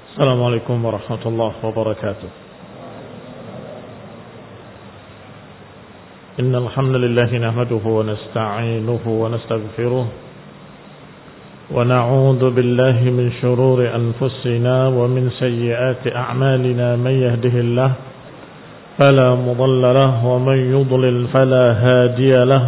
السلام عليكم ورحمة الله وبركاته. إن الحمد لله نحمده ونستعينه ونستغفره ونعوذ بالله من شرور أنفسنا ومن سيئات أعمالنا. من يهده الله فلا مضل له ومن يضلل فلا هادي له.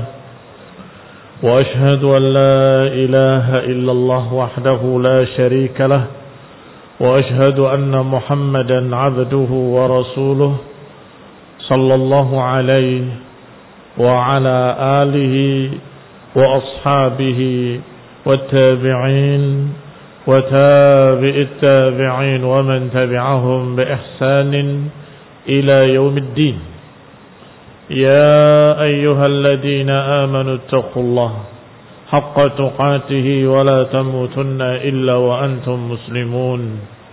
وأشهد أن لا إله إلا الله وحده لا شريك له. وأشهد أن محمدا عبده ورسوله صلى الله عليه وعلى آله وأصحابه والتابعين وتابع التابعين ومن تبعهم بإحسان إلى يوم الدين. يا أيها الذين آمنوا اتقوا الله حق تقاته ولا تموتن إلا وأنتم مسلمون.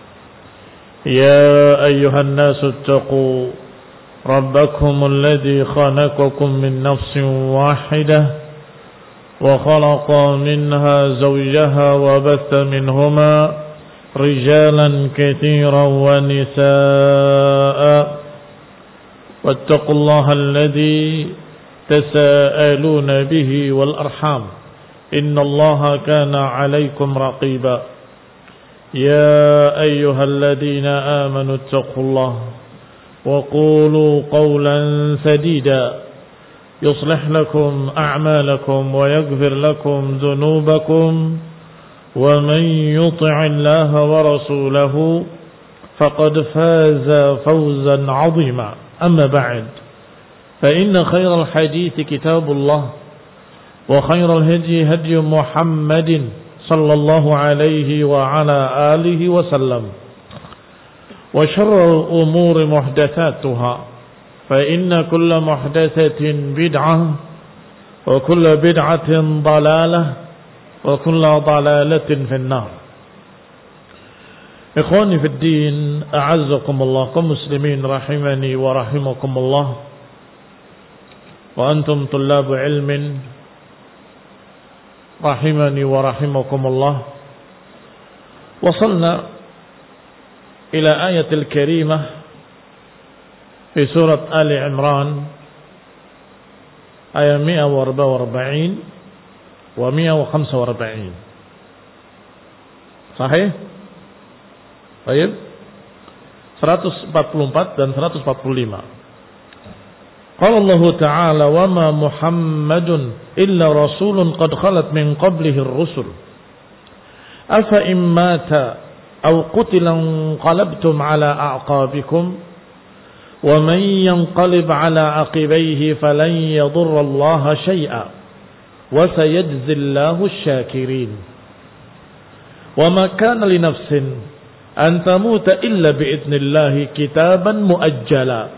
يا أيها الناس اتقوا ربكم الذي خلقكم من نفس واحدة وخلق منها زوجها وبث منهما رجالا كثيرا ونساء واتقوا الله الذي تساءلون به والأرحام إن الله كان عليكم رقيبا. يا أيها الذين آمنوا اتقوا الله وقولوا قولا سديدا يصلح لكم أعمالكم ويغفر لكم ذنوبكم ومن يطع الله ورسوله فقد فاز فوزا عظيما. أما بعد فإن خير الحديث كتاب الله وخير الهدي هدي محمد صلى الله عليه وعلى آله وسلم وشر الأمور محدثاتها فإن كل محدثة بدعة وكل بدعة ضلالة وكل ضلالة في النار. إخواني في الدين أعزكم الله كمسلمين رحمني ورحمكم الله وأنتم طلاب علم رحمني ورحمكم الله. وصلنا إلى آية الكريمة في سورة آل عمران آية 144 و 145. Sahih? Baik. 144 dan 145. Qala Allah Ta'ala wa ma Muhammadun illa rasulun qad khalat min qablihi ar-rusul afa in mata aw qutila qalabtum ala a'qabikum wa man yanqalib ala aqibayhi falan yadurra Allah shay'a wa sayajzi Allahu asy-syakirin wa ma kana li nafsin an tamuta illa bi idnillahi kitaban muajjala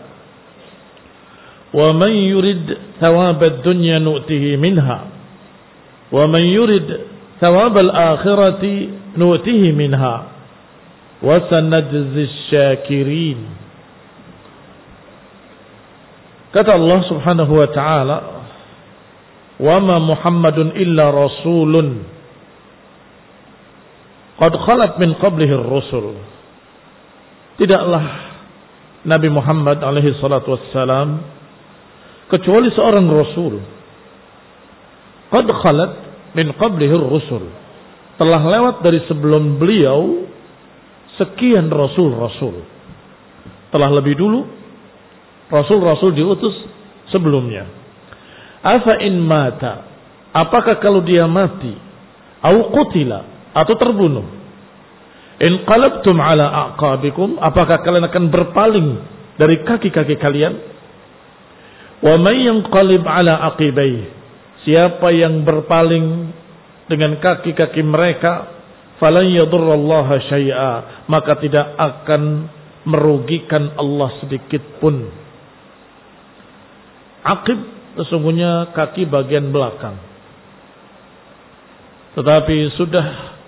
ومن يرد ثواب الدنيا نؤته منها ومن يرد ثواب الآخرة نؤته منها وسنجزي الشاكرين. Kata Allah Subhanahu wa taala, "Wa ma Muhammadun illa rasulun qad khalat min qablihi ar-rusul." Tidaklah Nabi Muhammad alaihi salatu wassalam kecuali seorang rasul. Qad khalat min qablihi ar-rusul. Telah lewat dari sebelum beliau sekian rasul-rasul. Telah lebih dulu rasul-rasul diutus sebelumnya. Afa in mata, apakah kalau dia mati, au qutila atau terbunuh, in qalabtum ala aqabikum, apakah kalian akan berpaling dari kaki-kaki kalian? Wa may yanqalib ala aqibayhi, siapa yang berpaling dengan kaki-kaki mereka, falan yadurrallaha syai'a, maka tidak akan merugikan Allah sedikit pun. Aqib sesungguhnya kaki bagian belakang. Tetapi sudah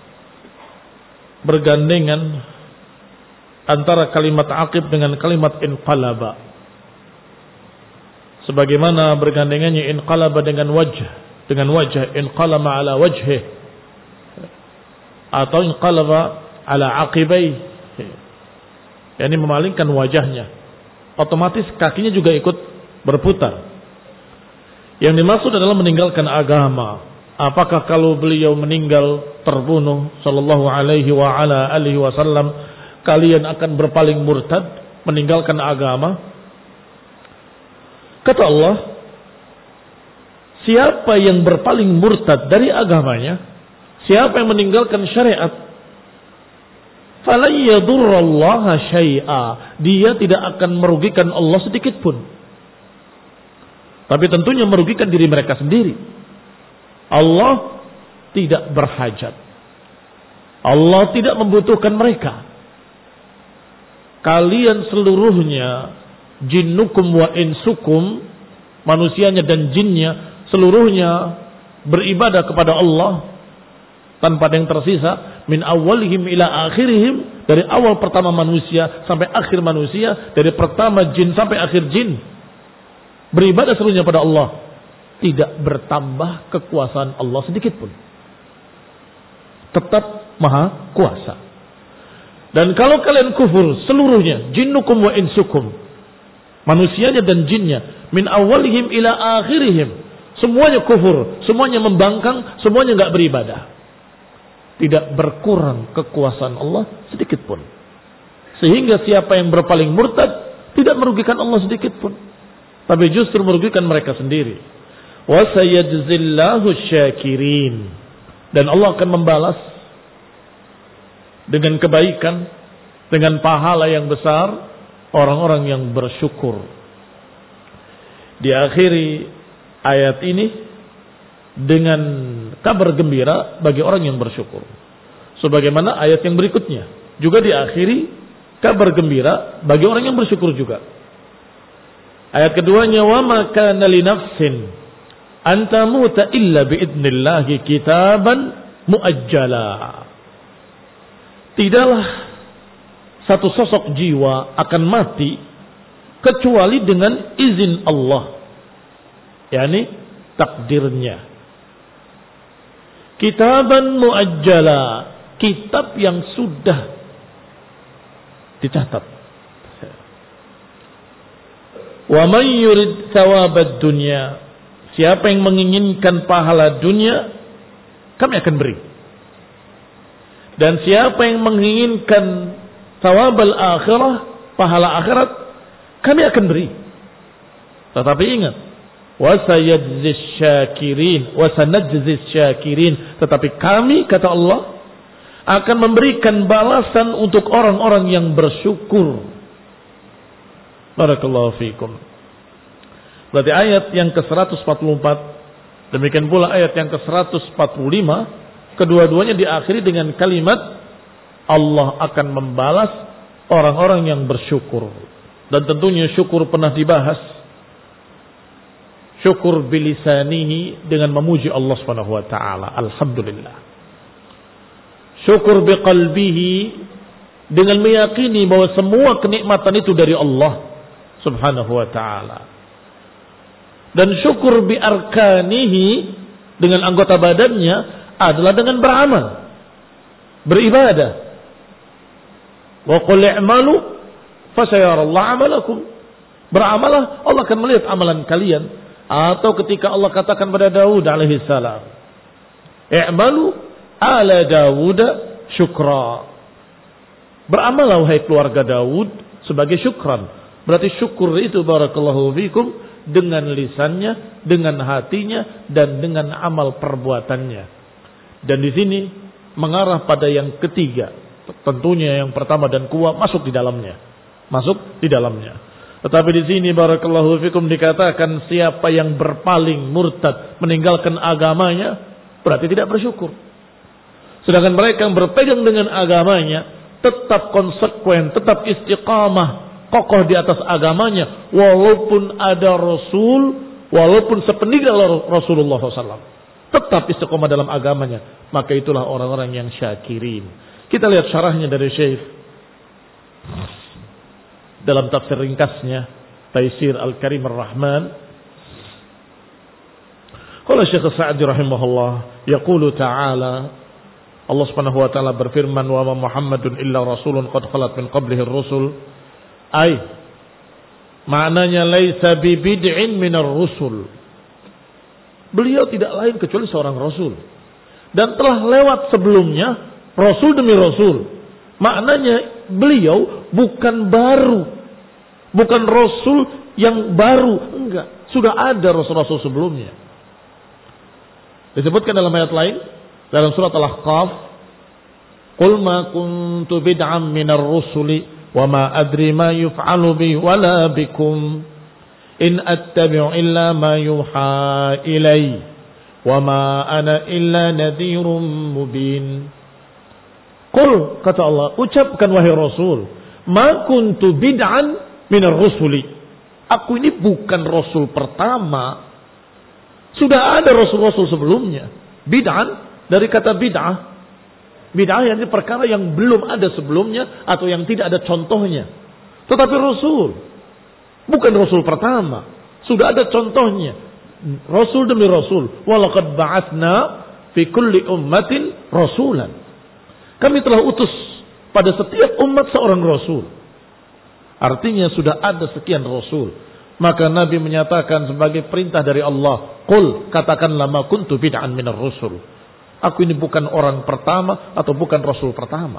bergandengan antara kalimat aqib dengan kalimat inqalaba. Sebagaimana bergandengannya inqalaba dengan wajah inqalama ala wajhih atau inqalaba ala aqibai yakni memalingkan wajahnya, otomatis kakinya juga ikut berputar. Yang dimaksud adalah meninggalkan agama. Apakah kalau beliau meninggal terbunuh sallallahu alaihi wa ala alihi wasallam, kalian akan berpaling murtad, meninggalkan agama? Kata Allah, siapa yang berpaling murtad dari agamanya, siapa yang meninggalkan syariat, falan yadurrallaha syai'a, dia tidak akan merugikan Allah sedikit pun. Tapi tentunya merugikan diri mereka sendiri. Allah tidak berhajat. Allah tidak membutuhkan mereka. Kalian seluruhnya, jinnukum wa insukum, manusianya dan jinnya, seluruhnya beribadah kepada Allah tanpa ada yang tersisa, min awalihim ila akhirihim, dari awal pertama manusia sampai akhir manusia, dari pertama jin sampai akhir jin, beribadah seluruhnya pada Allah. Tidak bertambah kekuasaan Allah sedikit pun. Tetap maha kuasa. Dan kalau kalian kufur seluruhnya, jinnukum wa insukum, manusianya dan jinnya, min awalihim ila akhirihim, semuanya kufur, semuanya membangkang, semuanya enggak beribadah, tidak berkurang kekuasaan Allah sedikit pun. Sehingga siapa yang berpaling murtad tidak merugikan Allah sedikit pun, tapi justru merugikan mereka sendiri. Wa sayajzillahu syakirin, dan Allah akan membalas dengan kebaikan, dengan pahala yang besar orang-orang yang bersyukur. Diakhiri ayat ini dengan kabar gembira bagi orang yang bersyukur. Sebagaimana ayat yang berikutnya juga diakhiri kabar gembira bagi orang yang bersyukur juga. Ayat keduanya, wa ma kana li nafsin an tamuta illa biidnillahi kitaban muajjala. Tidaklah satu sosok jiwa akan mati kecuali dengan izin Allah, yakni takdirnya. Kitaban muajjala, kitab yang sudah dicatat. Wa man yurid thawabad dunya, siapa yang menginginkan pahala dunia, kami akan beri. Dan siapa yang menginginkan thawabal akhirah, pahala akhirat, kami akan beri. Tetapi ingat, wasayajzis syakirin, wasanajzis syakirin, tetapi kami, kata Allah, akan memberikan balasan untuk orang-orang yang bersyukur. Barakallahu fiikum. Berarti ayat yang ke-144, demikian pula ayat yang ke-145, kedua-duanya diakhiri dengan kalimat Allah akan membalas orang-orang yang bersyukur. Dan tentunya syukur pernah dibahas. Syukur bilisanihi, dengan memuji Allah Subhanahu wa taala, alhamdulillah. Syukur biqalbihi, dengan meyakini bahwa semua kenikmatan itu dari Allah Subhanahu wa taala. Dan syukur bi arkanihi, dengan anggota badannya, adalah dengan beramal, beribadah. Wa qul i'malu fasayarallahu 'amalakum. Beramalah, Allah akan melihat amalan kalian. Atau ketika Allah katakan pada Daud alaihi salam, i'malu ala Daud syukra. Beramallah wahai keluarga Daud sebagai syukran. Berarti syukur itu, barakallahu fikum, dengan lisannya, dengan hatinya, dan dengan amal perbuatannya. Dan di sini mengarah pada yang ketiga. Tentunya yang pertama dan kuat masuk di dalamnya. Masuk di dalamnya. Tetapi di sini barakallahu fikum dikatakan siapa yang berpaling murtad, meninggalkan agamanya, berarti tidak bersyukur. Sedangkan mereka yang berpegang dengan agamanya, tetap konsekuen, tetap istiqamah, kokoh di atas agamanya, walaupun ada Rasul, walaupun sepeninggal Rasulullah SAW, tetap istiqamah dalam agamanya. Maka itulah orang-orang yang syakirin. Kita lihat syarahnya dari Syekh dalam tafsir ringkasnya Taisir Al-Karim Ar-Rahman. Qala Syekh Sa'di rahimahullah, yaqulu ta'ala, Allah Subhanahu wa taala berfirman, "Wa ma Muhammadun illa rasulun qad khalat min qablihi ar-rusul." Maknanya laisa bi bid'in minar rusul. Beliau tidak lain kecuali seorang rasul dan telah lewat sebelumnya rasul demi rasul. Maknanya beliau bukan baru, bukan rasul yang baru, enggak. Sudah ada rasul-rasul sebelumnya. Disebutkan dalam ayat lain dalam surat Al-Ahqaf, "Qul ma kuntu bid'an minar rusuli wa ma adri ma yuf'alu bi wala bikum in attabi'u illa ma yuha ilai wa ma ana illa nadhirun mubin." Qul, kata Allah, ucapkan wahai Rasul, ma kuntu bid'an minar rusuli. Aku ini bukan rasul pertama. Sudah ada rasul-rasul sebelumnya. Bid'an dari kata bid'ah. Bid'ah yang ini perkara yang belum ada sebelumnya atau yang tidak ada contohnya. Tetapi rasul bukan rasul pertama. Sudah ada contohnya. Rasul demi rasul. Walaqad ba'atsna fi kulli ummatin rasulan. Kami telah utus pada setiap umat seorang rasul. Artinya sudah ada sekian rasul. Maka Nabi menyatakan sebagai perintah dari Allah, "Qul, katakanlah ma kuntu bid'an minar rusul." Aku ini bukan orang pertama atau bukan rasul pertama.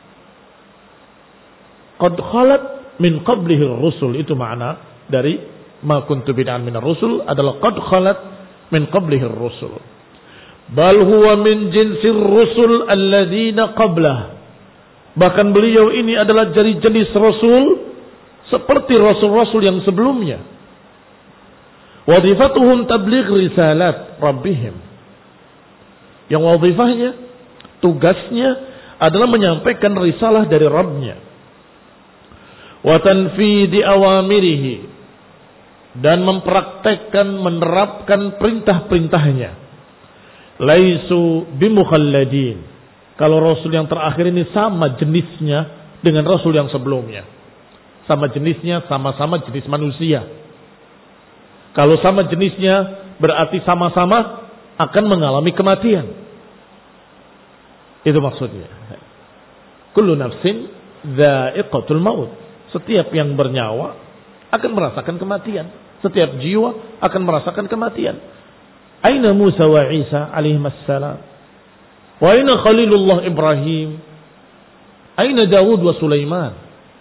Qad khalat min qablihi ar-rusul, itu makna dari ma kuntu bid'an minar rusul adalah qad khalat min qablihi ar-rusul. Bal huwa min jinsir rusul alladzina qablah. Bahkan beliau ini adalah dari jenis rasul seperti rasul-rasul yang sebelumnya. Wadhifatuhum tabligh risalat rabbihim. Yang wadhifahnya, tugasnya adalah menyampaikan risalah dari Rabbnya. Wa tanfidhi awamirihi, dan mempraktekkan, menerapkan perintah-perintahnya. Laisu bimukhalladin. Kalau rasul yang terakhir ini sama jenisnya dengan rasul yang sebelumnya. Sama jenisnya, sama-sama jenis manusia. Kalau sama jenisnya berarti sama-sama akan mengalami kematian. Itu maksudnya. Kullu nafsin dha'iqatul maut. Setiap yang bernyawa akan merasakan kematian. Setiap jiwa akan merasakan kematian. Aina Musa wa Isa alaihissalam? Wa aina Khalilullah Ibrahim? Aina Dawud wa Sulaiman?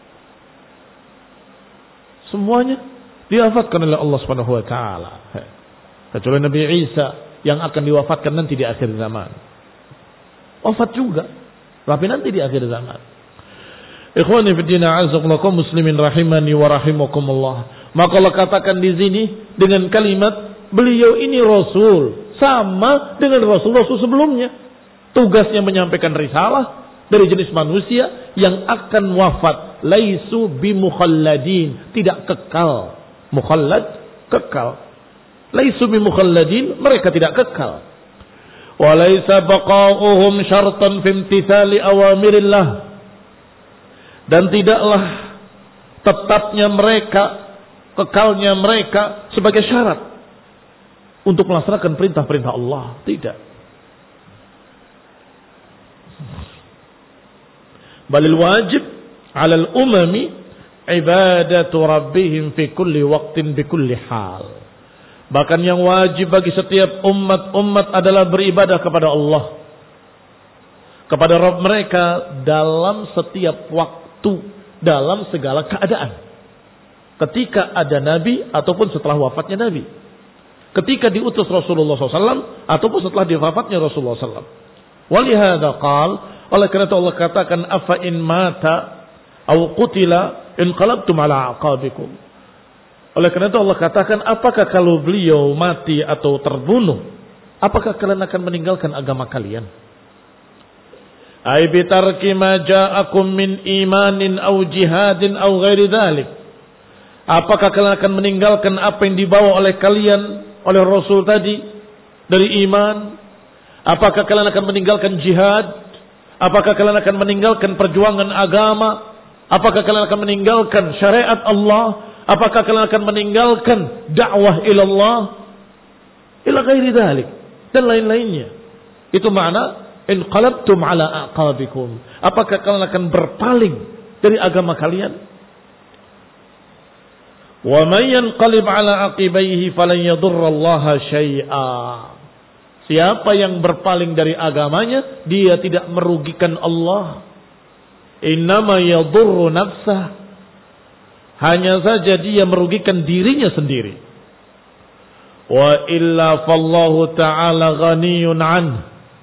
Semuanya diwafatkan oleh Allah Subhanahu wa taala. Kecuali Nabi Isa yang akan diwafatkan nanti di akhir zaman. Wafat juga, tapi nanti di akhir zaman. Ikhwani fi din, a'azzakumullah muslimin rahimani wa rahimakumullah. Maka Allah katakan di sini dengan kalimat beliau ini rasul sama dengan rasul-rasul sebelumnya. Tugasnya menyampaikan risalah dari jenis manusia yang akan wafat. Laisu bimukhalladin, tidak kekal. Mukhallad, kekal. Laisu bimukhalladin, mereka tidak kekal. Wa laisa baqa'uhum syartan fi imtithali awamirillah, dan tidaklah tetapnya mereka, kekalnya mereka sebagai syarat untuk melaksanakan perintah-perintah Allah. Tidak. Balil wajib 'alal umami ibadatu rabbihim fi kulli waqtin bi kulli hal. Bahkan yang wajib bagi setiap umat adalah beribadah kepada Allah, kepada Rabb mereka dalam setiap waktu, dalam segala keadaan. Ketika ada Nabi ataupun setelah wafatnya Nabi. Ketika diutus Rasulullah SAW ataupun setelah wafatnya Rasulullah SAW. Walihada qal, oleh karena itu Allah katakan, afa in mata aw qutila inqalabtum ala aqabikum. Oleh karena itu Allah katakan, apakah kalau beliau mati atau terbunuh, apakah kalian akan meninggalkan agama kalian? Ay bitarki ma ja'akum min imanin aw jihadin aw ghairi dzalik. Apakah kalian akan meninggalkan apa yang dibawa oleh kalian, oleh Rasul tadi, dari iman? Apakah kalian akan meninggalkan jihad? Apakah kalian akan meninggalkan perjuangan agama? Apakah kalian akan meninggalkan syariat Allah? Apakah kalian akan meninggalkan dakwah ilallah? Ila ghairi dzalik, dan lain-lainnya. Itu makna in qalabtum ala aqabikum. Apakah kalian akan berpaling dari agama kalian? Wa may yanqalib ala aqibaihi falan yadurrallaha syai'a. Siapa yang berpaling dari agamanya, dia tidak merugikan Allah. Innama yadurru nafsah. Hanya saja dia merugikan dirinya sendiri. Wa illa fallahu ta'ala ghaniyun anhu.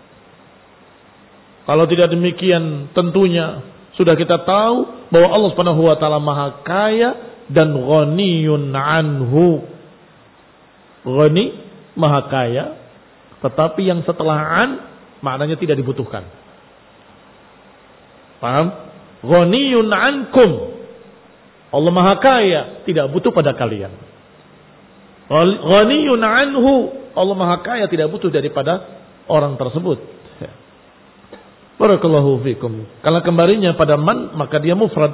Kalau tidak demikian, tentunya sudah kita tahu bahwa Allah Subhanahu wa taala Maha Kaya dan ghaniyun anhu. Ghani, Maha Kaya, tetapi yang setelah an maknanya tidak dibutuhkan. Paham? Ghaniyun ankum. Allah Maha Kaya, tidak butuh pada kalian. Ghaniyun anhu. Allah Maha Kaya, tidak butuh daripada orang tersebut. Barakallahu fikum. Kalau kembalinya pada man, maka dia mufrad.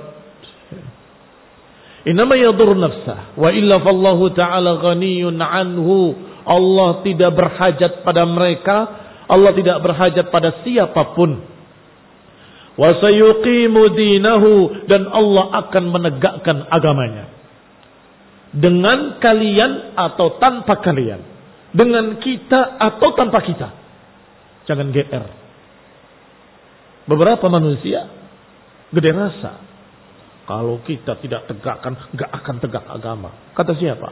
Innama yadur nafsah. Wa illa fallahu ta'ala ghaniyun anhu. Allah tidak berhajat pada mereka. Allah tidak berhajat pada siapapun. Wa sayuqimu dinahu. Dan Allah akan menegakkan agamanya. Dengan kalian atau tanpa kalian. Dengan kita atau tanpa kita. Jangan GR. Beberapa manusia gede rasa. Kalau kita tidak tegakkan, gak akan tegak agama. Kata siapa?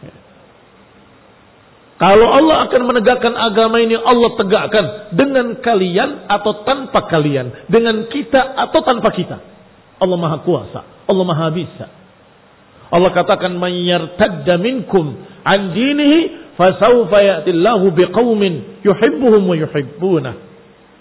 Kalau Allah akan menegakkan agama ini, Allah tegakkan dengan kalian atau tanpa kalian. Dengan kita atau tanpa kita. Allah Maha Kuasa. Allah Maha Bisa. Allah katakan, "Man yartadda minkum an dinihi fasawfa ya'tillahu biqaumin yuhibbuhum wa yuhibbunah."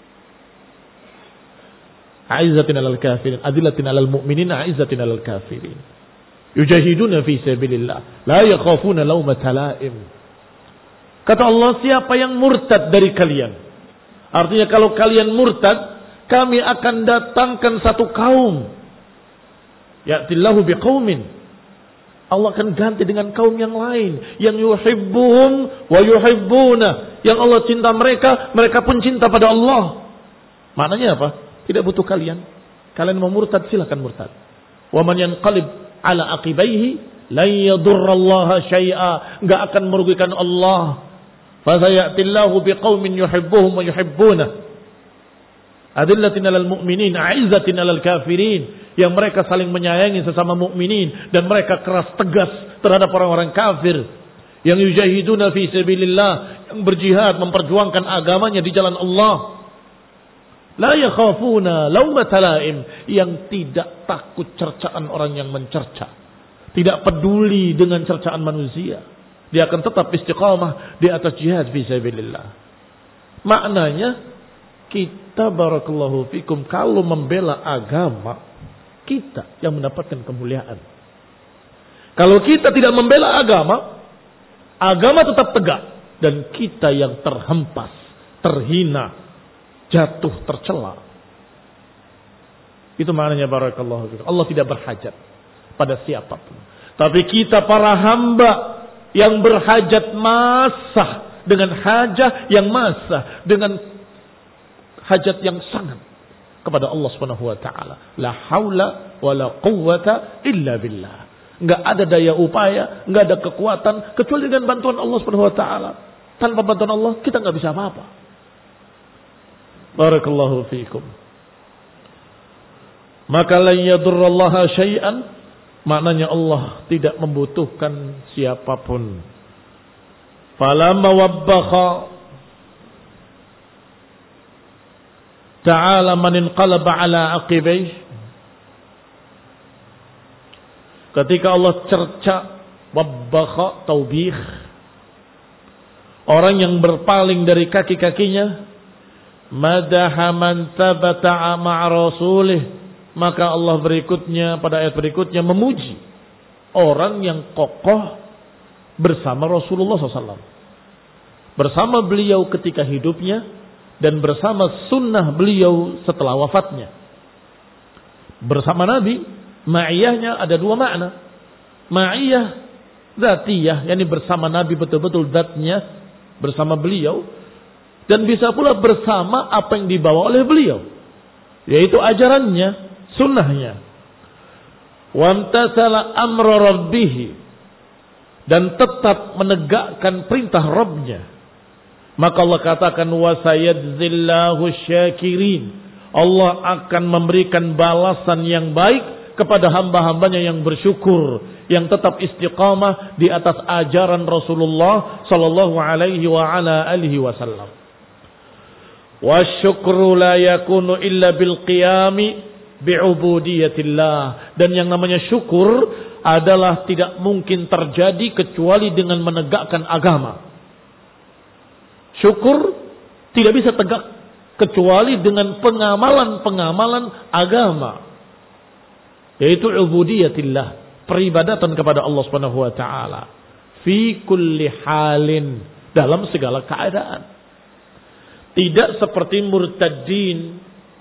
A'izzatin 'alal kafirin, adillatin 'alal mu'minin, a'izzatin 'alal kafirin. Yujahiduna fi sabilillah, la yakhafuna laumata la'im. Kata Allah, siapa yang murtad dari kalian? Artinya kalau kalian murtad, kami akan datangkan satu kaum. Ya'tillahu biqaumin. Allah akan ganti dengan kaum yang lain, yang yuhibbuhum wa yuhibbuna. Yang Allah cinta mereka, mereka pun cinta pada Allah. Maknanya apa? Tidak butuh kalian. Kalian mau murtad, silakan murtad. Wa man yanqalib ala aqibaihi lan yadurrallaha syai'a. Enggak akan merugikan Allah. Fa sayatillahu biqaumin yuhibbuhum wa yuhibbunah. Adillatin 'alal mu'minin, 'izzatin 'alal kafirin. Yang mereka saling menyayangi sesama mukminin dan mereka keras tegas terhadap orang-orang kafir. Yang yujahiduna fi sabilillah, yang berjihad memperjuangkan agamanya di jalan Allah. La yakhafuna laumata la'im, yang tidak takut cercaan orang yang mencerca. Tidak peduli dengan cercaan manusia. Dia akan tetap istiqamah di atas jihad fi sabilillah. Maknanya kita, barakallahu fikum, kalau membela agama, kita yang mendapatkan kemuliaan. Kalau kita tidak membela agama, agama tetap tegak dan kita yang terhempas, terhina, jatuh, tercela. Itu maknanya barakallahu fikum. Allah tidak berhajat pada siapapun. Tapi kita para hamba yang berhajat masah, dengan hajat yang masah, dengan hajat yang sangat kepada Allah Subhanahu wa taala. La haula wala quwwata illa billah. Enggak ada daya upaya, enggak ada kekuatan kecuali dengan bantuan Allah Subhanahu wa taala. Tanpa bantuan Allah kita enggak bisa apa-apa. Barakallahu fiikum. Maka la yadurrallaha syai'an, maknanya Allah tidak membutuhkan siapapun. Falamma wabbakha ta'ala man inqalaba ala aqibai. Ketika Allah cerca, wabbakha, taubih, orang yang berpaling dari kaki-kakinya, madaha man tabata ma'a rasulih, maka Allah berikutnya, pada ayat berikutnya, memuji orang yang kokoh bersama Rasulullah SAW, bersama beliau ketika hidupnya dan bersama sunnah beliau setelah wafatnya. Bersama Nabi, ma'iyahnya ada dua makna. Ma'iyah dzatiyah, yakni bersama Nabi betul-betul zatnya bersama beliau. Dan bisa pula bersama apa yang dibawa oleh beliau, yaitu ajarannya, sunnahnya. Wamtathala amra rabbih, dan tetap menegakkan perintah Rabbnya. Maka Allah katakan wasayadzillahu syakirin. Allah akan memberikan balasan yang baik kepada hamba-hambanya yang bersyukur, yang tetap istiqamah di atas ajaran Rasulullah sallallahu alaihi wa ala alihi wasallam. Wasyukru la yakunu illa bil qiyami bi'ubudiyatillah. Dan yang namanya syukur adalah tidak mungkin terjadi kecuali dengan menegakkan agama. Syukur tidak bisa tegak kecuali dengan pengamalan-pengamalan agama, yaitu ubudiyatillah, peribadatan kepada Allah Subhanahu wa taala fi kulli halin, dalam segala keadaan. Tidak seperti murtaddin,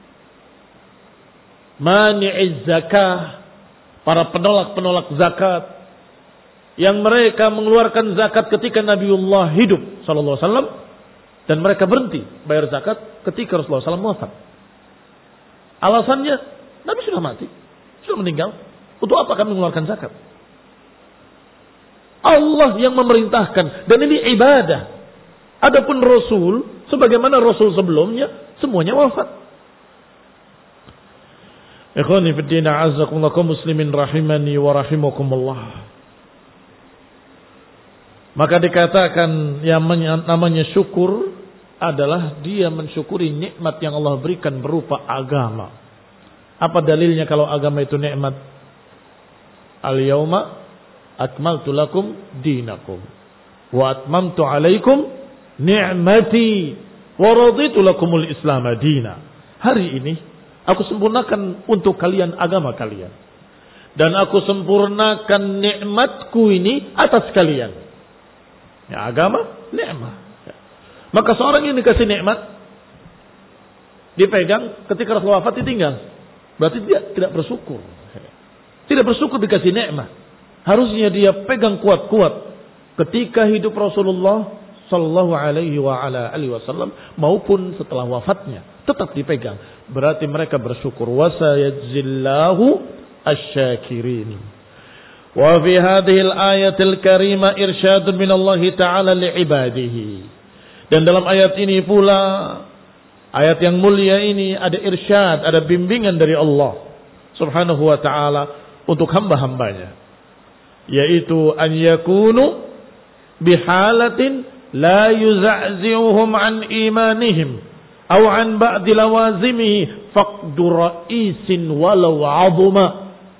mani'iz zakah, para penolak-penolak zakat, yang mereka mengeluarkan zakat ketika Nabiullah hidup sallallahu alaihi wasallam, dan mereka berhenti bayar zakat ketika Rasulullah SAW wafat. Alasannya, Nabi sudah mati, sudah meninggal. Untuk apa kami mengeluarkan zakat? Allah yang memerintahkan, dan ini ibadah. Adapun Rasul, sebagaimana Rasul sebelumnya, semuanya wafat. Ikhwani fiddin, a'azzakumullah, kaum muslimin rahimani wa rahimakumullah. Maka dikatakan yang namanya syukur adalah dia mensyukuri nikmat yang Allah berikan berupa agama. Apa dalilnya kalau agama itu nikmat? Al-yawma akmaltu lakum dinakum wa atmamtu alaikum ni'mati wa raditu lakumul islam dina. Hari ini aku sempurnakan untuk kalian agama kalian, dan aku sempurnakan nikmatku ini atas kalian. Ya, agama nikmat. Maka seorang yang dikasih nikmat dipegang, ketika Rasulullah wafat ditinggal, berarti dia tidak bersyukur. Tidak bersyukur dikasih nikmat. Harusnya dia pegang kuat-kuat ketika hidup Rasulullah sallallahu alaihi wa ala alihi wasallam maupun setelah wafatnya, tetap dipegang. Berarti mereka bersyukur. Wasayajzillahu asyakirin. Wa fi hadhil ayatil karimah irsyadun min Allah Ta'ala li'ibadihi. Dan dalam ayat ini pula, ayat yang mulia ini, ada irsyad, ada bimbingan dari Allah Subhanahu wa ta'ala untuk hamba-hambanya, yaitu an yakunu bihalatin la yuza'zi'uhum an imanihim aw an ba'di lawazimihi faqdu ra'isin walau 'azuma.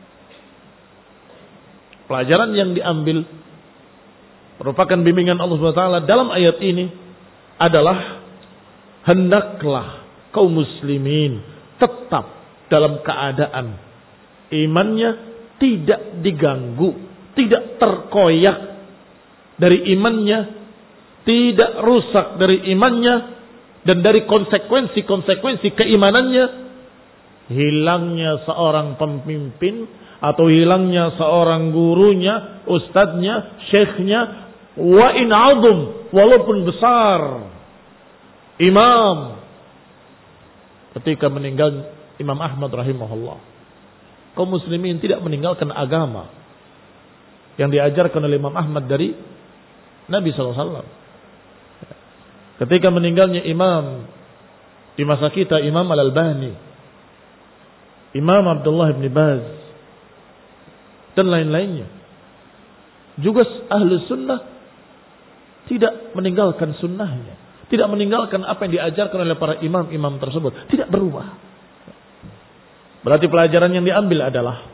Pelajaran yang diambil merupakan bimbingan Allah SWT dalam ayat ini adalah hendaklah kaum muslimin tetap dalam keadaan imannya tidak diganggu, tidak terkoyak dari imannya, tidak rusak dari imannya, dan dari konsekuensi-konsekuensi keimanannya, hilangnya seorang pemimpin atau hilangnya seorang gurunya, ustadznya, syekhnya, wa in azum, walaupun besar imam. Ketika meninggal Imam Ahmad rahimahullah, kaum muslimin tidak meninggalkan agama yang diajarkan oleh Imam Ahmad dari Nabi SAW. Ketika meninggalnya imam di masa kita, Imam Al-Albani, Imam Abdullah ibn Baz, dan lain-lainnya, juga ahlu sunnah tidak meninggalkan sunnahnya, tidak meninggalkan apa yang diajarkan oleh para imam-imam tersebut, tidak berubah. Berarti pelajaran yang diambil adalah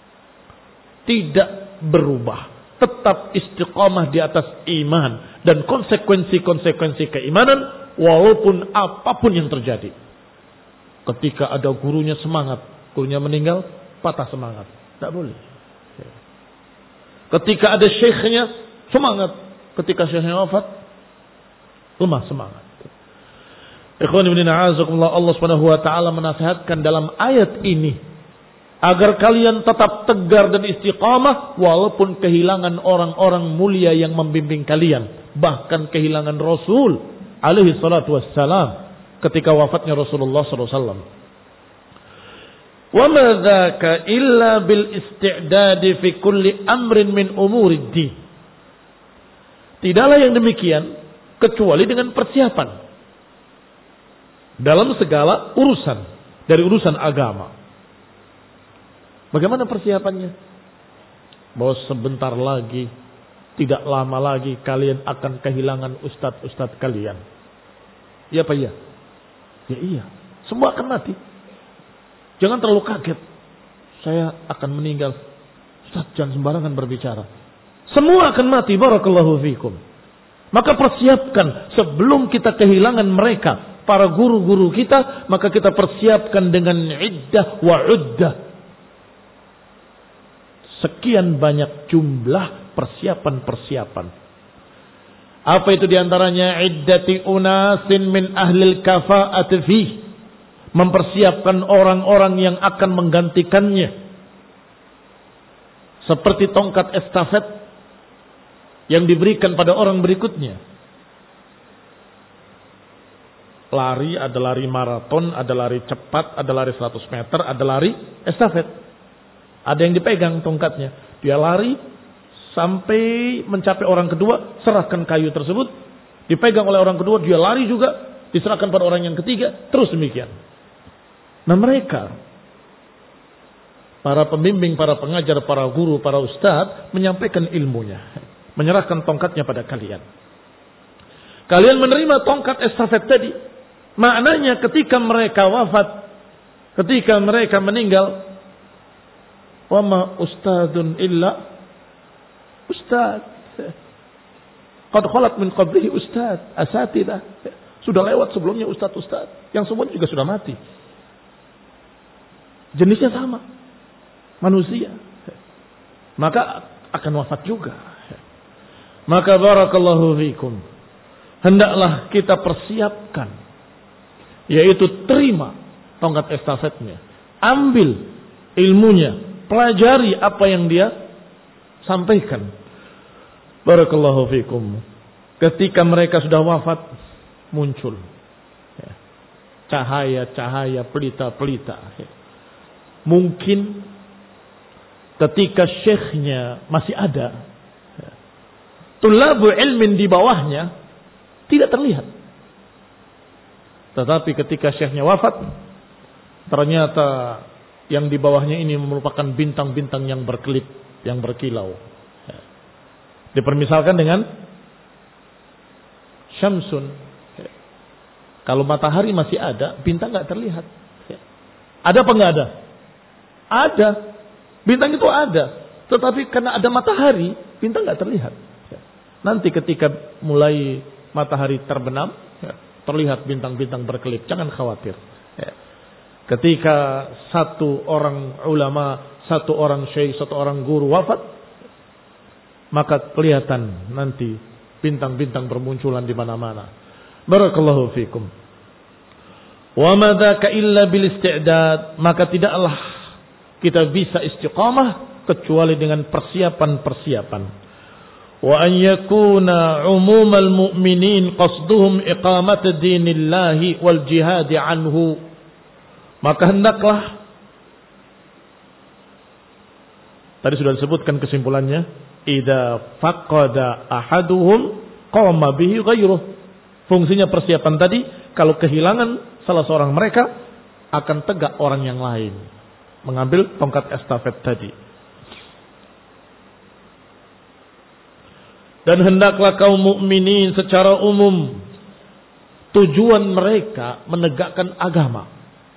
tidak berubah, tetap istiqamah di atas iman dan konsekuensi-konsekuensi keimanan walaupun apapun yang terjadi. Ketika ada gurunya semangat, gurunya meninggal, patah semangat, tidak boleh. Ketika ada syekhnya semangat, ketika syekhnya wafat lemah semangat. Ikhwan ibn a'azakumullah, Allah Subhanahu wa taala menasihatkan dalam ayat ini agar kalian tetap tegar dan istiqamah walaupun kehilangan orang-orang mulia yang membimbing kalian, bahkan kehilangan Rasul alaihi salatu wassalam ketika wafatnya Rasulullah SAW. Wa ma dzaka illa bil isti'dadi fi kulli amrin min umurid din. Tidaklah yang demikian kecuali dengan persiapan dalam segala urusan dari urusan agama. Bagaimana persiapannya? Bahwa sebentar lagi, tidak lama lagi kalian akan kehilangan ustadz-ustadz kalian. Iya apa iya? Ya iya. Semua akan mati. Jangan terlalu kaget. Saya akan meninggal. Ustaz, jangan sembarangan berbicara. Semua akan mati. Barakallahu fikum. Maka persiapkan sebelum kita kehilangan mereka, para guru-guru kita, maka kita persiapkan dengan iddah wa uddah. Sekian banyak jumlah persiapan-persiapan. Apa itu diantaranya? Iddati unasin min ahlil kafa'ati fih. Mempersiapkan orang-orang yang akan menggantikannya. Seperti tongkat estafet yang diberikan pada orang berikutnya. Lari, ada lari maraton, ada lari cepat, ada lari 100 meter, ada lari estafet. Ada yang dipegang tongkatnya. Dia lari sampai mencapai orang kedua, serahkan kayu tersebut. Dipegang oleh orang kedua, dia lari juga, diserahkan pada orang yang ketiga, terus demikian. Nah mereka, para pembimbing, para pengajar, para guru, para ustadz, menyampaikan ilmunya. Menyerahkan tongkatnya pada kalian. Kalian menerima tongkat estafet tadi. Maknanya ketika mereka wafat, ketika mereka meninggal, wama ustadun illa ustad. Qad khalat min qablihi ustad, asatidah. Sudah lewat sebelumnya ustad-ustad. Yang semuanya juga sudah mati. Jenisnya sama. Manusia. Maka akan wafat juga. Maka barakallahu fikum. Hendaklah kita persiapkan. Yaitu terima tongkat estafetnya. Ambil ilmunya. Pelajari apa yang dia sampaikan. Barakallahu fikum. Ketika mereka sudah wafat, muncul cahaya-cahaya, pelita-pelita. Mungkin ketika syekhnya masih ada, tulabu ilmin di bawahnya tidak terlihat. Tetapi ketika syekhnya wafat, ternyata yang di bawahnya ini merupakan bintang-bintang yang berkelip, yang berkilau. Dipermisalkan dengan syamsun. Kalau matahari masih ada, bintang nggak terlihat. Ada apa nggak ada? Ada. Bintang itu ada. Tetapi karena ada matahari, bintang nggak terlihat. Nanti ketika mulai matahari terbenam, terlihat bintang-bintang berkelip. Jangan khawatir. Ketika satu orang ulama, satu orang syekh, satu orang guru wafat, maka kelihatan nanti bintang-bintang bermunculan di mana-mana. Barakallahu fikum. Wa ma dzaka illa bil isti'dad. Maka tidaklah kita bisa istiqamah kecuali dengan persiapan-persiapan. Wa an yakuna umumal mu'minin qasduhum iqamat dinillahi wal jihad anhu. Maka hendaklah, tadi sudah disebutkan kesimpulannya, idza faqada ahaduhum qama bihi ghairuh. Fungsinya persiapan tadi, kalau kehilangan salah seorang mereka, akan tegak orang yang lain mengambil tongkat estafet tadi. Dan hendaklah kaum mukminin secara umum tujuan mereka menegakkan agama.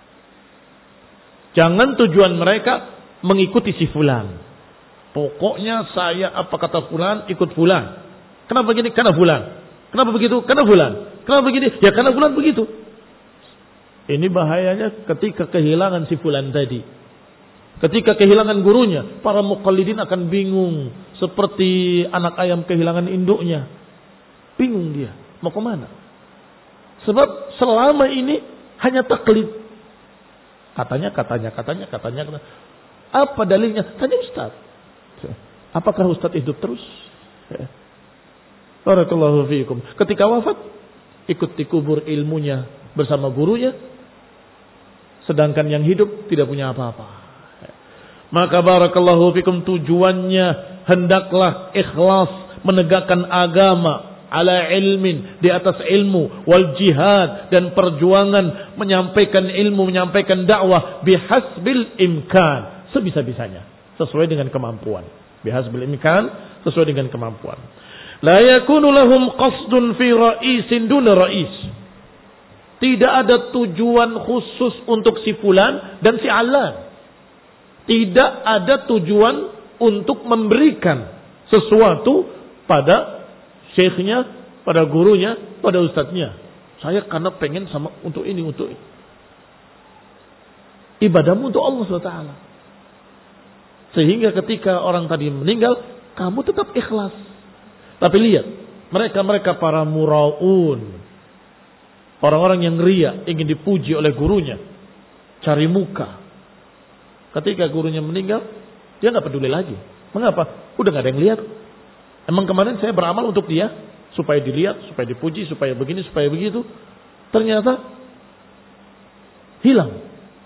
Jangan tujuan mereka mengikuti si fulan. Pokoknya saya apa kata fulan ikut fulan. Kenapa begini? Karena fulan. Kenapa begitu? Karena fulan. Kenapa begini? Ya karena fulan begitu. Ini bahayanya ketika kehilangan si fulan tadi. Ketika kehilangan gurunya, para muqallidin akan bingung. Seperti anak ayam kehilangan induknya. Bingung dia. Mau kemana? Sebab selama ini hanya taklid. Katanya. Apa dalilnya? Tanya Ustaz. Apakah Ustaz hidup terus? Barakallahu fiikum. Ketika wafat, ikut dikubur ilmunya bersama gurunya, sedangkan yang hidup tidak punya apa-apa. Maka barakallahu fikum, tujuannya hendaklah ikhlas menegakkan agama ala ilmin, di atas ilmu, wal jihad, dan perjuangan menyampaikan ilmu, menyampaikan dakwah bihasbil imkan, sebisa-bisanya, sesuai dengan kemampuan. Bihasbil imkan, sesuai dengan kemampuan. La yakunu lahum qasdun fi ra'isin duna ra'is. Tidak ada tujuan khusus untuk si fulan dan si alan. Tidak ada tujuan untuk memberikan sesuatu pada syekhnya, pada gurunya, pada ustadznya. Saya karena pengen sama untuk ini, untuk ini. Ibadahmu untuk Allah SWT. Sehingga ketika orang tadi meninggal, kamu tetap ikhlas. Tapi lihat, mereka para muraun, orang-orang yang ria, ingin dipuji oleh gurunya, cari muka. Ketika gurunya meninggal, dia nggak peduli lagi. Mengapa? Udah nggak ada yang lihat. Emang kemarin saya beramal untuk dia, supaya dilihat, supaya dipuji, supaya begini, supaya begitu. Ternyata hilang.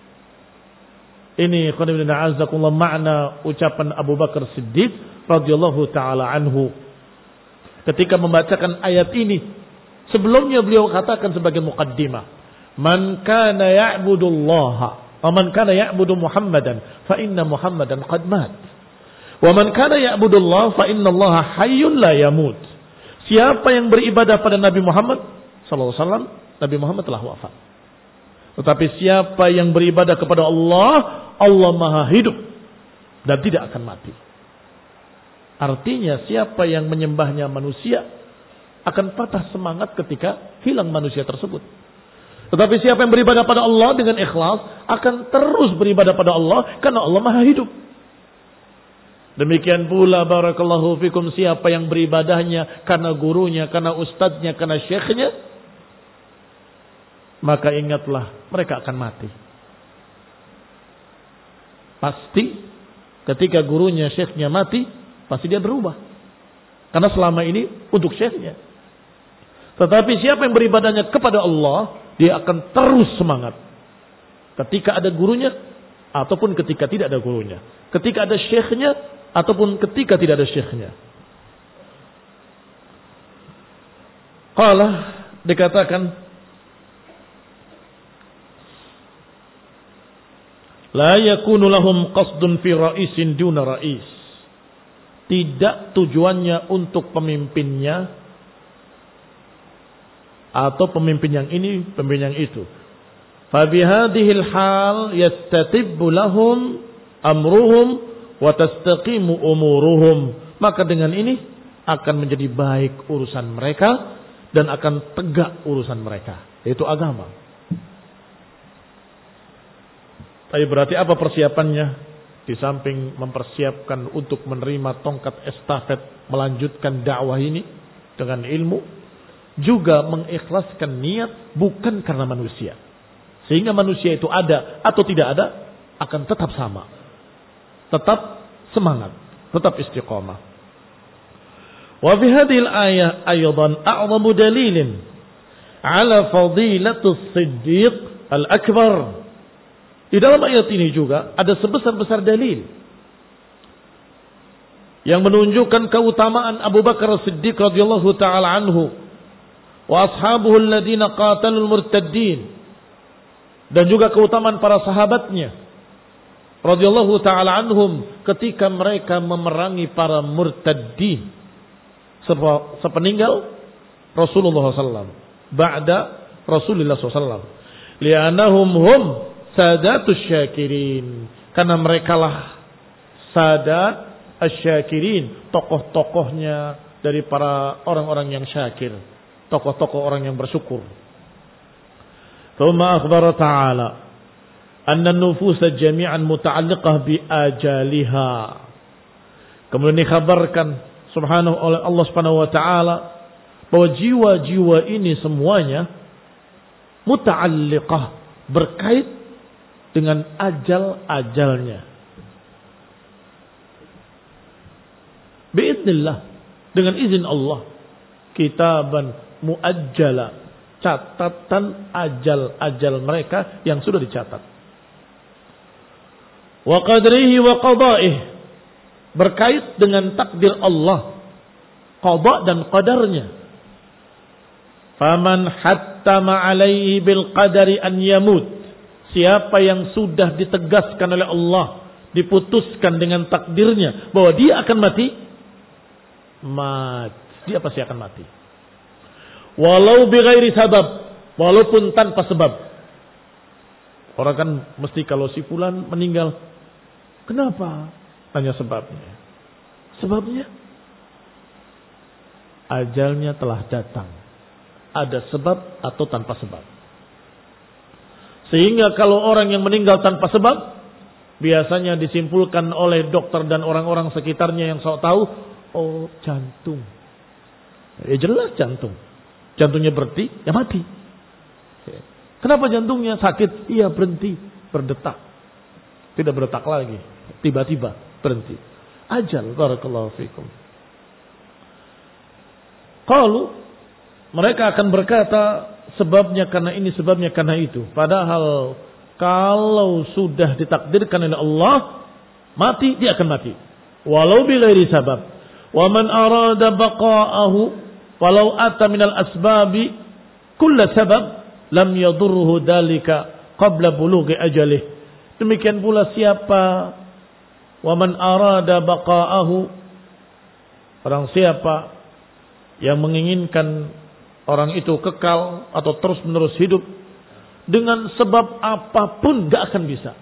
Ini qanibina azakullah makna ucapan Abu Bakar Siddiq radhiyallahu taala anhu ketika membacakan ayat ini. Sebelumnya beliau katakan sebagai muqaddimah, man kana ya'budullaha wa man kana ya'budu Muhammadan fa inna Muhammadan qad mat. Wa man kana ya'budullah fa innallaha hayyun la yamut. Siapa yang beribadah pada Nabi Muhammad sallallahu alaihi wasallam, Nabi Muhammad telah wafat. Tetapi siapa yang beribadah kepada Allah, Allah Maha hidup dan tidak akan mati. Artinya siapa yang menyembahnya manusia akan patah semangat ketika hilang manusia tersebut. Tetapi siapa yang beribadah pada Allah dengan ikhlas akan terus beribadah pada Allah karena Allah Maha hidup. Demikian pula barakallahu fikum, siapa yang beribadahnya karena gurunya, karena ustadznya, karena syekhnya, maka ingatlah mereka akan mati. Pasti ketika gurunya, syekhnya mati, pasti dia berubah. Karena selama ini untuk syekhnya. Tetapi siapa yang beribadahnya kepada Allah, dia akan terus semangat. Ketika ada gurunya, ataupun ketika tidak ada gurunya. Ketika ada syekhnya, ataupun ketika tidak ada syekhnya. Qala, dikatakan, la yakunu lahum qasdun fi ra'isin duna ra'is. Tidak tujuannya untuk pemimpinnya, atau pemimpin yang ini, pemimpin yang itu. Fabihadihil hal yastatibbu lahum amruhum wa tastaqimu umuruhum. Maka dengan ini akan menjadi baik urusan mereka dan akan tegak urusan mereka, yaitu agama. Tapi berarti apa persiapannya? Di samping mempersiapkan untuk menerima tongkat estafet melanjutkan dakwah ini dengan ilmu, juga mengikhlaskan niat bukan karena manusia. Sehingga manusia itu ada atau tidak ada akan tetap sama. Tetap semangat, tetap istiqamah. Wa fi hadhil ayah aydan a'zamu dalilin ala fadilatus siddiq al-akbar. Di dalam ayat ini juga ada sebesar-besar dalil yang menunjukkan keutamaan Abu Bakar Siddiq radhiyallahu taala anhu wa ashabuhu alladziina qatalul murtaddin, dan juga keutamaan para sahabatnya radhiyallahu taala anhum ketika mereka memerangi para murtaddin sepeninggal Rasulullah SAW, ba'da Rasulullah SAW, li'annahum hum sadatus syakirin, karena merekalah sadat asy-syakirin, tokoh-tokohnya dari para orang-orang yang syakir, tokoh-tokoh orang yang bersyukur. Tsumma akhbara ta'ala anna an-nufusa jami'an muta'alliqah bi ajaliha. Kemudian dikhabarkan subhanahu oleh Allah Subhanahu wa taala bahwa jiwa-jiwa ini semuanya muta'alliqah, berkait dengan ajal-ajalnya. Biiznillah, dengan izin Allah, kitaban muajjala, catatan ajal-ajal mereka yang sudah dicatat. Wa qadrihi wa qada'ih, berkait dengan takdir Allah, qada dan qadarnya. Faman hattama alaihi bil qadari an yamut, siapa yang sudah ditegaskan oleh Allah, diputuskan dengan takdirnya bahwa dia akan mati, dia pasti akan mati. Walau bighairi sabab, walaupun tanpa sebab. Orang kan mesti kalau si fulan meninggal, kenapa? Tanya sebabnya. Sebabnya ajalnya telah datang. Ada sebab atau tanpa sebab. Sehingga kalau orang yang meninggal tanpa sebab, biasanya disimpulkan oleh dokter dan orang-orang sekitarnya yang sok tahu, oh jantung. Ya jelas jantung. Jantungnya berhenti, ya mati. Kenapa jantungnya sakit? Iya berhenti, berdetak. Tidak berdetak lagi. Tiba-tiba berhenti. Ajal, barakallahu fikum. Kalau mereka akan berkata sebabnya karena ini, sebabnya karena itu. Padahal kalau sudah ditakdirkan oleh Allah mati, dia akan mati. Walau bighairi sabab. Wa man arada baqa'ahu walau ata minal asbabi kulla sabab lam yadurruhu dalika qabla bulughi ajalih. Demikian pula siapa wa man arada baqa'ahu, orang siapa yang menginginkan orang itu kekal atau terus-menerus hidup dengan sebab apapun gak akan bisa.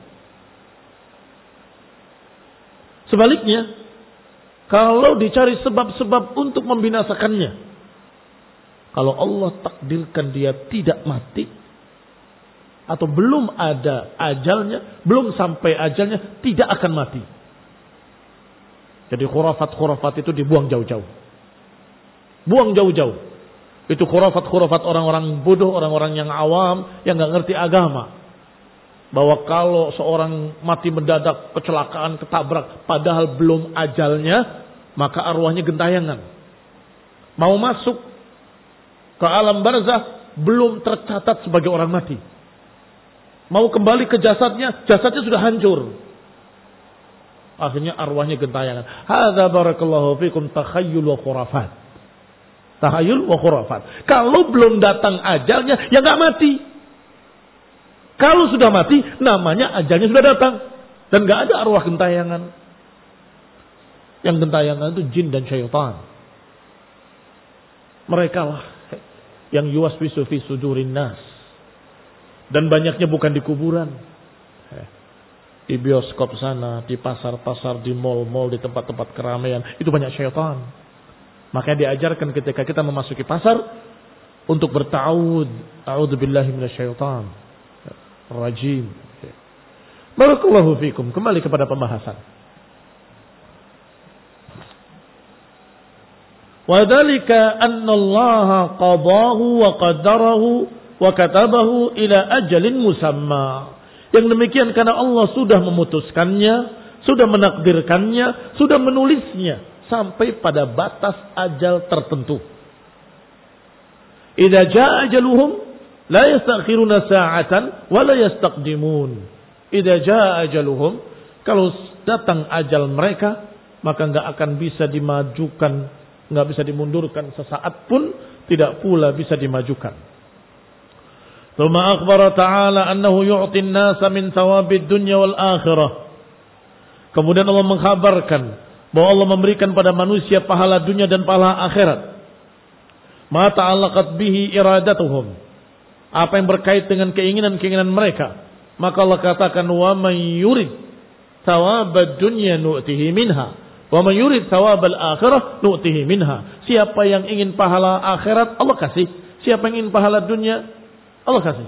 Sebaliknya, kalau dicari sebab-sebab untuk membinasakannya, kalau Allah takdirkan dia tidak mati atau belum ada ajalnya, belum sampai ajalnya, tidak akan mati. Jadi khurafat-khurafat itu dibuang jauh-jauh. Buang jauh-jauh. Itu khurafat-khurafat orang-orang bodoh, orang-orang yang awam, yang gak ngerti agama. Bahwa kalau seorang mati mendadak, kecelakaan, ketabrak, padahal belum ajalnya, maka arwahnya gentayangan. Mau masuk ke alam barzakh, belum tercatat sebagai orang mati. Mau kembali ke jasadnya, jasadnya sudah hancur. Akhirnya arwahnya gentayangan. Hadza barakallahu fikum takhayyul wa khurafat. Takhayul wa khurafat. Kalau belum datang ajalnya, ya gak mati. Kalau sudah mati, namanya ajalnya sudah datang. Dan gak ada arwah gentayangan. Yang gentayangan itu jin dan syaitan. Mereka lah yang yuwaswisu fi sudurin nas. Dan banyaknya bukan di kuburan. Di bioskop sana, di pasar-pasar, di mal-mal, di tempat-tempat keramaian. Itu banyak syaitan. Makanya diajarkan ketika kita memasuki pasar untuk berta'awud. A'udzubillahi minasyaitan rajim. Barakallahu fikum. Kembali kepada pembahasan. Wa dzalika anna Allah qadahu wa qaddarahu wa katabahu ila ajalin musamma. Yang demikian karena Allah sudah memutuskannya, sudah menakdirkannya, sudah menulisnya sampai pada batas ajal tertentu. Idza jaa ajaluhum la yastakhiruna sa'atan wa la yastaqdimun. Idza jaa ajaluhum, kalau datang ajal mereka, maka enggak akan bisa dimajukan, enggak bisa dimundurkan sesaat pun, tidak pula bisa dimajukan. Tsumma akhbara ta'ala annahu yu'ti an-nasa min thawabid dunya wal akhirah. Kemudian Allah mengkhabarkan bahwa Allah memberikan pada manusia pahala dunia dan pahala akhirat. Ma ta'allaqat bihi iradatuhum. Apa yang berkait dengan keinginan-keinginan mereka. Maka Allah katakan, wa man yurid thawabad dunya nu'tihi minha, wa man yurid thawabal akhirah nu'tihi minha. Siapa yang ingin pahala akhirat, Allah kasih. Siapa yang ingin pahala dunia, Allah kasih.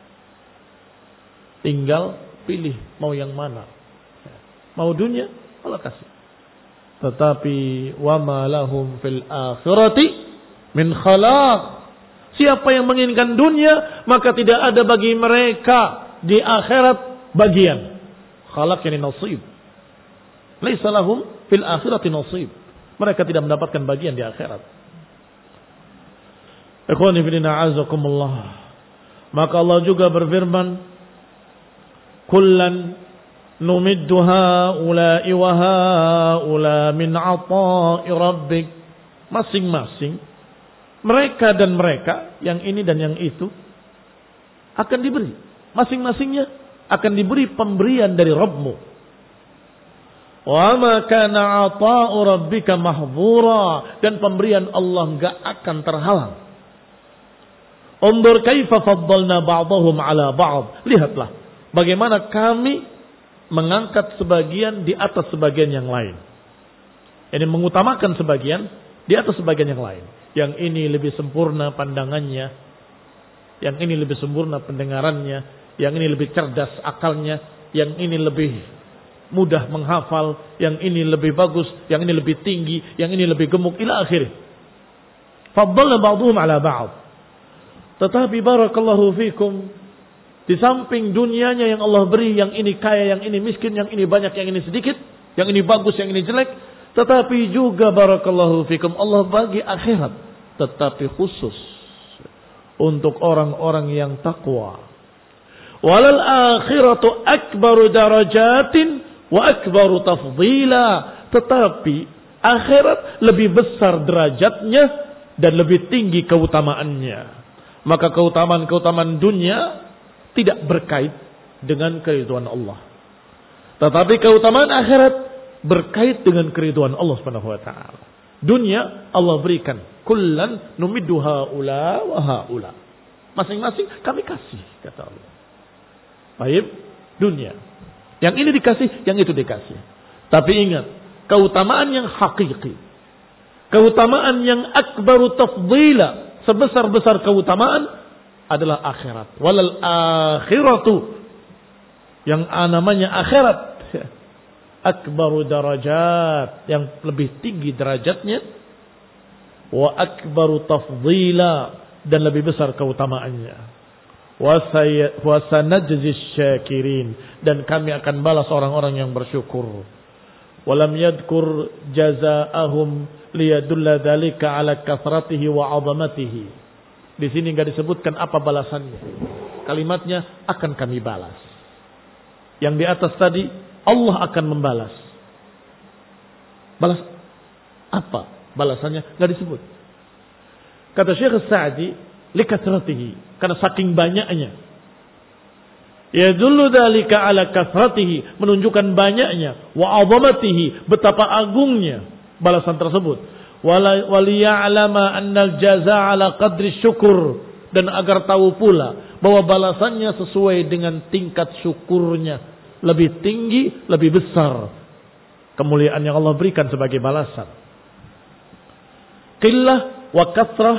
Tinggal pilih mau yang mana. Mau dunia, Allah kasih. Tetapi wa ma lahum fil akhirati min khalaq. Siapa yang menginginkan dunia, maka tidak ada bagi mereka di akhirat bagian. Khalaq yani nasib. Laisa lahum fil akhirati nasib. Mereka tidak mendapatkan bagian di akhirat. Ikhwani fillah azakumullah. Maka Allah juga berfirman, kullan numiddu haula'i wa haula min 'ata'i rabbik. Masing-masing mereka dan mereka, yang ini dan yang itu akan diberi. Masing-masingnya akan diberi pemberian dari Rabbmu. Wa ma kana 'ata'u rabbika mahdhura, dan pemberian Allah enggak akan terhalang. Undur kaifa faddalna ba'dahum 'ala ba'd. Lihatlah bagaimana kami mengangkat sebagian di atas sebagian yang lain. Ini mengutamakan sebagian di atas sebagian yang lain. Yang ini lebih sempurna pandangannya, yang ini lebih sempurna pendengarannya, yang ini lebih cerdas akalnya, yang ini lebih mudah menghafal, yang ini lebih bagus, yang ini lebih tinggi, yang ini lebih gemuk, ila akhir. Faddalna ba'dahum 'ala ba'd. Tetapi barakallahu fikum, di samping dunianya yang Allah beri, yang ini kaya, yang ini miskin, yang ini banyak, yang ini sedikit, yang ini bagus, yang ini jelek, tetapi juga barakallahu fikum Allah bagi akhirat, tetapi khusus untuk orang-orang yang takwa. Walal akhiratu akbaru darajatin wa akbaru tafdila. Tetapi akhirat lebih besar derajatnya dan lebih tinggi keutamaannya. Maka keutamaan-keutamaan dunia tidak berkait dengan keridhaan Allah. Tetapi keutamaan akhirat berkait dengan keridhaan Allah Subhanahu wa taala. Dunia Allah berikan, kullan numiddu haula wa haula. Masing-masing kami kasih, kata Allah. Baik, dunia. Yang ini dikasih, yang itu dikasih. Tapi ingat, keutamaan yang hakiki, keutamaan yang akbaru tafdila, sebesar-besar keutamaan adalah akhirat. Walal akhiratu, yang namanya akhirat, akbaru darajat, yang lebih tinggi derajatnya, wa akbaru tafdila, dan lebih besar keutamaannya. Wa sanajzi syakirin, dan kami akan balas orang-orang yang bersyukur. Walam yadkur jazaa'ahum liyadulla dzalika ala kathratihi wa 'azamatihi. Di sini enggak disebutkan apa balasannya. Kalimatnya akan kami balas. Yang di atas tadi Allah akan membalas. Balas apa? Balasannya enggak disebut. Kata Syekh Sa'di, likathratihi, karena saking banyaknya. Yadullu dzalika ala kathratihi, menunjukkan banyaknya, wa 'azamatihi, betapa agungnya balasan tersebut. Waliya'lama annal jazaa ala qadri syukur, dan agar tahu pula bahwa balasannya sesuai dengan tingkat syukurnya, lebih tinggi, lebih besar kemuliaan yang Allah berikan sebagai balasan. Qillah wa kathrah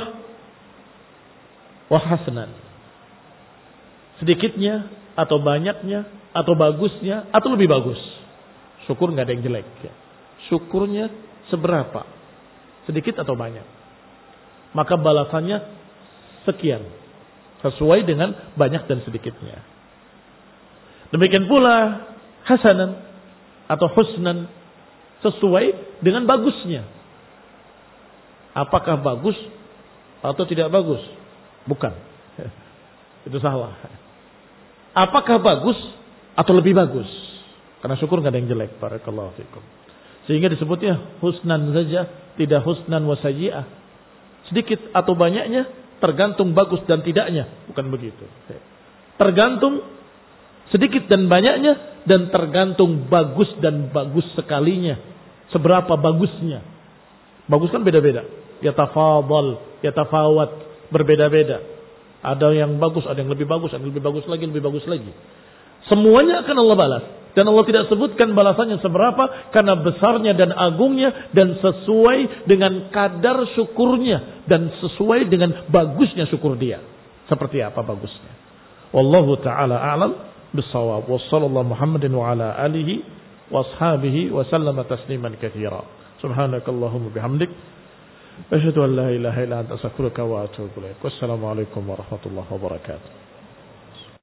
wa hasnan, sedikitnya atau banyaknya atau bagusnya atau lebih bagus. Syukur nggak ada yang jelek. Syukurnya seberapa, sedikit atau banyak, maka balasannya sekian, sesuai dengan banyak dan sedikitnya. Demikian pula hasanan atau husnan, sesuai dengan bagusnya. Apakah bagus atau tidak bagus? Bukan. Itu salah. Apakah bagus atau lebih bagus? Karena syukur nggak ada yang jelek. Barakallahu fikum. Sehingga disebutnya husnan saja, tidak husnan wa sayyi'ah. Sedikit atau banyaknya tergantung bagus dan tidaknya, bukan begitu. Tergantung sedikit dan banyaknya, dan tergantung bagus dan bagus sekalinya. Seberapa bagusnya. Bagus kan beda-beda. Yatafadhal, yatafawat, berbeda-beda. Ada yang bagus, ada yang lebih bagus, ada yang lebih bagus lagi, lebih bagus lagi. Semuanya akan Allah balas. Dan Allah tidak sebutkan balasannya seberapa, karena besarnya dan agungnya, dan sesuai dengan kadar syukurnya, dan sesuai dengan bagusnya syukur dia. Seperti apa bagusnya. Wallahu ta'ala a'lam bissawab. Wassallallahu Muhammadin wa ala alihi wa ashabihi wa sallama tasliman katsira. Subhanakallahumma bihamdik, asyhadu an la ilaha illa anta astaghfiruka wa atubu ilaik. Wassalamu alaikum warahmatullahi wabarakatuh.